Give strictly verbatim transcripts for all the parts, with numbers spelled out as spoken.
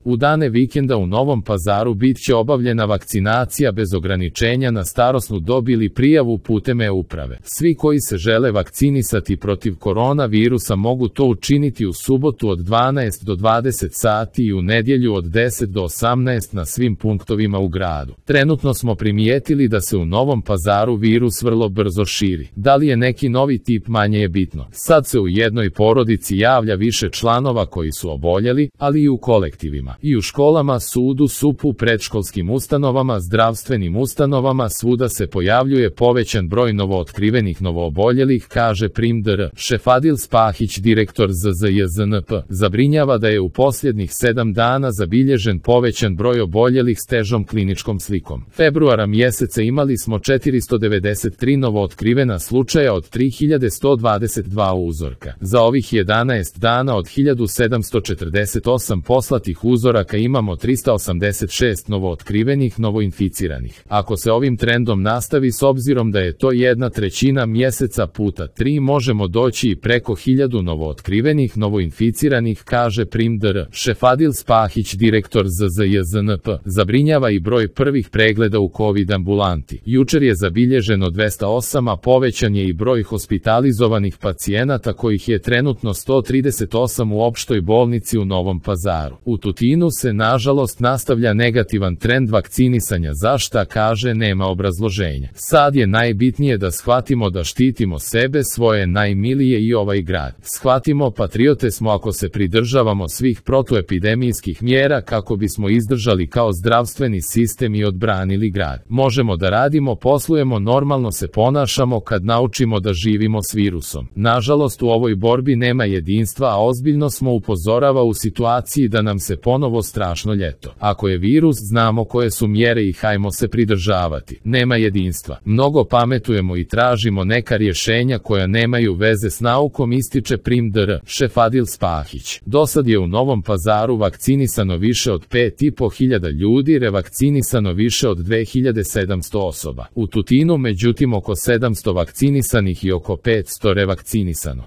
U dane vikenda u Novom Pazaru bit će obavljena vakcinacija bez ograničenja na starosnu dob ili prijavu putem e-uprave. Svi koji se žele vakcinisati protiv koronavirusa mogu to učiniti u subotu od dvanaest do dvadeset sati i u nedjelju od deset do osamnaest na svim punktovima u gradu. Trenutno smo primijetili da se u Novom Pazaru virus vrlo brzo širi. Da li je neki novi tip manje je bitno. Sad se u jednoj porodici javlja više članova koji su oboljeli, ali i u kolektivima. I u školama, sudu, supu, predškolskim ustanovama, zdravstvenim ustanovama, svuda se pojavljuje povećan broj novootkrivenih novooboljelih, kaže Prim D R. Šefadil Spahić, direktor Z Z J Z N P, zabrinjava da je u posljednjih sedam dana zabilježen povećan broj oboljelih s težom kliničkom slikom. Februara mjeseca imali smo četiristo devedeset tri novootkrivena slučaja od tri hiljade sto dvadeset dva uzorka. Za ovih jedanaest dana od hiljadu sedamsto četrdeset osam poslatih uzoraka imamo trista osamdeset šest novootkrivenih novoinficiranih. Ako se ovim trendom nastavi s obzirom da je to jedna trećina mjeseca puta tri možemo doći i preko hiljadu novootkrivenih novoinficiranih, kaže Prim D R. Šefadil Spahić, direktor Z Z J Z N P, zabrinjava i broj prvih pregleda u COVID ambulanti. Jučer je zabilježeno dvesta osam, a povećan je i broj hospitalizovanih pacijenata kojih je trenutno sto trideset osam u opštoj bolnici u Novom Pazaru. U Tutinu se nažalost nastavlja negativan trend vakcinisanja, za šta kaže nema obrazloženja. Sad je najbitnije da shvatimo da štitimo sebe, svoje najmilije i ovaj grad. Shvatimo, patriote smo ako se pridržavamo svih protuepidemijskih mjera kako bismo izdržali kao zdravstveni sistem i odbranili grad. Možemo da radimo, poslujemo, normalno se ponašamo kad naučimo da živimo s virusom. Nažalost u ovoj borbi nema jedinstva, a ozbiljno smo upozorava u situaciji da nam se ponovo strašno ljeto. Ako je virus, znamo koje su mjere i hajmo se pridržavati. Nema jedinstva. Mnogo pametujemo i tražimo neka rješenja koja nemaju veze s naukom, ističe Prim D R. Šefadil Spahić. Dosad je u Novom Pazaru vakcinisano više od pet i po hiljada ljudi, revakcinisano više od dve hiljade sedamsto osoba. U Tutinu međutim oko sedamsto vakcinisanih i oko petsto revakcinisano.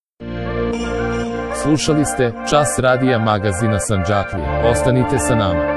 Slušali ste Čas radija magazina Sandžaklije. Ostanite sa nama.